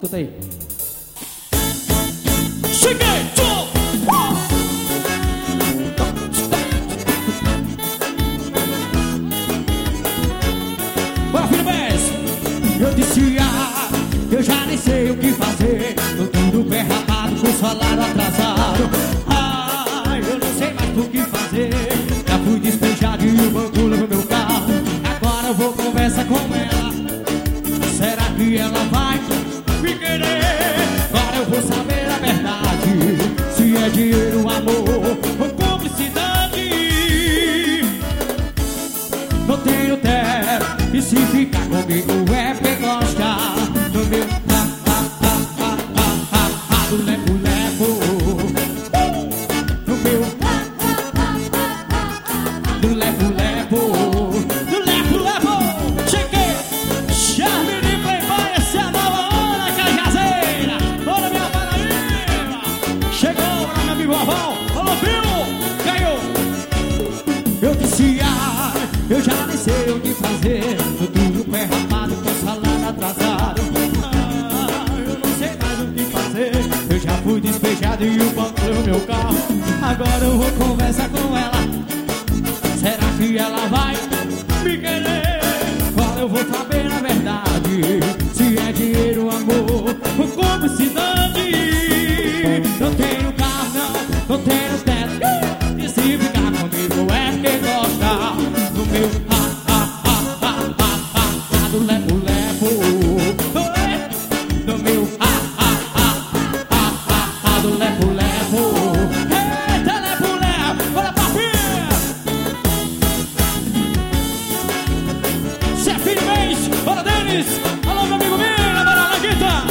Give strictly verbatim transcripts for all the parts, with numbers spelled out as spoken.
Escuta aí. Cheguei! Tchau! Bora, filho Bez! Eu disse, ah, eu já nem sei o que fazer. Tô tudo perrapado, com salário atrasado. Ah, eu não sei mais o que fazer. Já fui despejado e o banco levou meu carro. Agora eu vou conversar com ela. Será que ela vai me querer? Agora eu vou saber a verdade. Se é dinheiro, amor ou cumplicidade. Não tenho teto. E se ficar comigo é porque gosta do meu ha, ha, ha, ha, ha, ha, ha, do lepo-lepo. Do meu ha, ha, ha, ha, ha, do lepo-lepo. Do lepo-lepo! Cheguei! Charme de Playboy, essa é a nova onda cajazeira! Bora, minha Paraíba! Chegou, bora, meu amigo Avão! Alô, Pio! Caiu! Eu disse, ah, eu já nem sei o que fazer. Tô tudo perrapado, com salário atrasado. Ah, eu não sei mais o que fazer. Eu já fui despejado e o banco levou meu carro. Agora eu vou conversar com ela. Será que ela vai me querer? Agora eu vou saber a verdade. Se é dinheiro, amor ou cumplicidade. Não tenho carro, não, não tenho teto. E se ficar comigo é porque gosta do meu ha, ha, ha, ha, ha, ha, ha, do lepo-lepo. Do meu ha, ha, ha, ha, ha, ha, do lepo-lepo. Eita, lepo-lepo! Bora, papinha! Zé Filho Mês! Bora, Denis! Alô, meu amigo Mira! Bora, Laguita!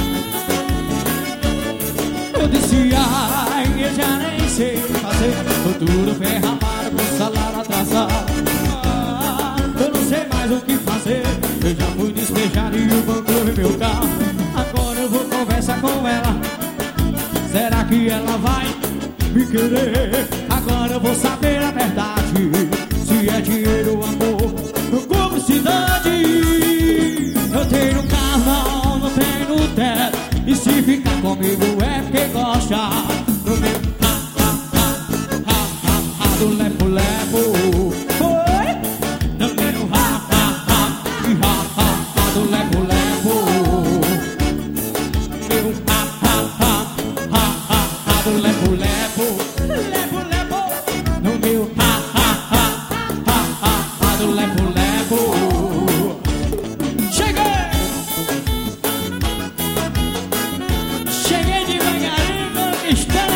Eu disse, ai, eu já nem sei o que fazer. Tô tudo ferrapado, com salário atrasado. Ah, eu não sei mais o que fazer. Eu já fui despejado e o banco levou meu carro. Agora eu vou conversar com ela. Será que ela vai me querer? Agora eu vou saber a verdade. Se é dinheiro, amor ou cumplicidade. Eu tenho carro, não, não tenho teto. E se ficar comigo é porque gosta do meu ha, ha, ha, ha, ha, ha, do lepo-lepo. Oi? Do meu ha, ha, ha, ha, ha, ha, do lepo-lepo. Meu ha, ha, ha, ha, ha, ha, do lepo-lepo. Lepo-lepo. No meu ha, ha, ha, ha, ha, ha, do lepo-lepo. Cheguei! Cheguei devagarinho, conquistando